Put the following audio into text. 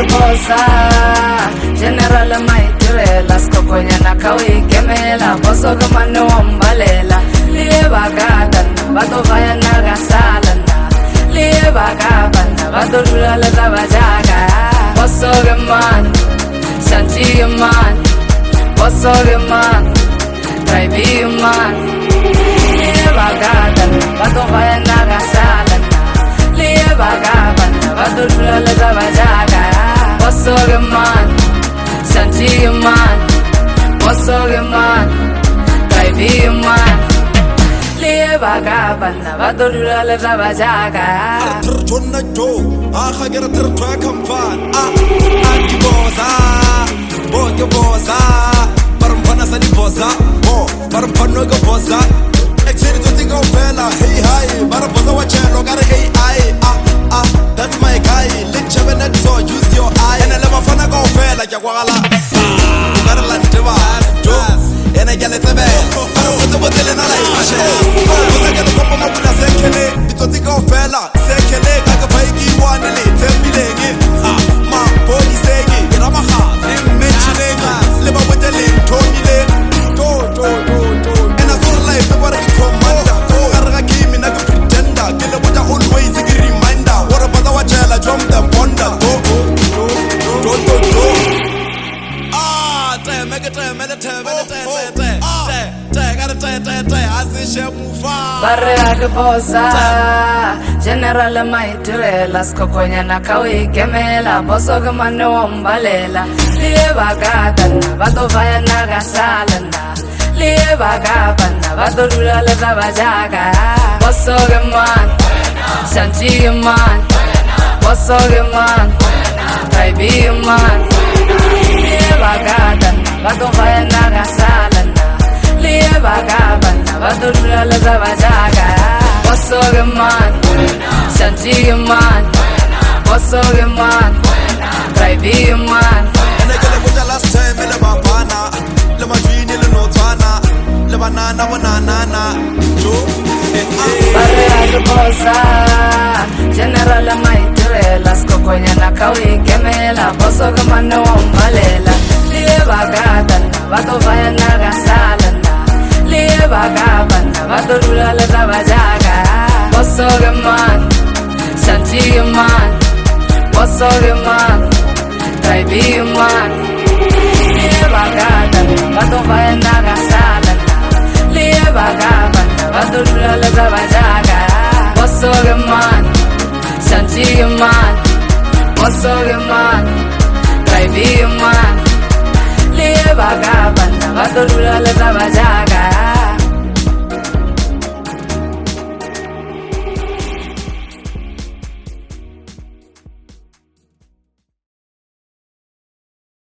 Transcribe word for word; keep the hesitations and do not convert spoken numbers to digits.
Bosa General Maitirela Skokonyana Kawi Kemela Boso Gamano Mbalela Liye Bagadana Badovaya Nagasalana Liye Bagabana Badurula Lavajaga Boso Gaman Shanti Gaman Boso Gaman Tribe Man Liye Bagadana Badovaya Nagasalana Liye Bagabana Badurula Lavajaga Boso Gaman Shanti man, boso man, tribe man. Liye bagabana, badurula le rabajaga. Terjona jo, ah kira tertua kampan. Ah, andi bosa, boge bosa. Parampana sani bosa, bo, parampano go bosa. Exeri to think of fella, hey hi. Parabosa wachelo, kare hey I. Ah, ah, that's my guy. Let's have a net so use your eye. And I never fana go fella, jaguala. Ena gale tebe Para wote wote le nala imashe Wote gale kopa mabuna sekele Itoti ka ofela Sekele kaka paiki wanele Tembilenge Ma boni segi Gira maha Menchilenge Leba wote le Ntongile To to to to Ena sore life Tebara ki komanda Ko garga kimi na ki pretender Kile wote always ki reminder Wara bata wachela Jom them wonder To to to to to to Ah Te mege te mege te mege te Barre Bosa General Maitirela Skokonyana Kawi Kemela Boso Gamano Mbalela Liye Bagadana Badovaya Nagasalana Liye Bagabana Badurula Lavajaga Boso Gaman Shanti man, Boso Gaman Tribe man Liye Bagadana Badovaya Nagasalana Liye Bagabana Badurula Lavajaga Boso Gaman Shanti man, Boso Gaman Tribe man. And I get the last time in the Mapana, the Madrini, the Notana, the Banana, Banana, Joe. Barre Bosa General Maitirela Skokonyana Kawi Kemela Boso Gamano Mbalela Liye Bagadana Badovaya Nagasalana Liye Bagabana Badurula Lavajaga Boso Gaman Shanti man, Boso Gaman Tribe man. Liye Bagadana Badovaya Nagasalana Liye Bagabana Badurula Lavajaga Boso Gaman Shanti man, Boso Gaman Tribe man. Liye Bagabana Badurula Lavajaga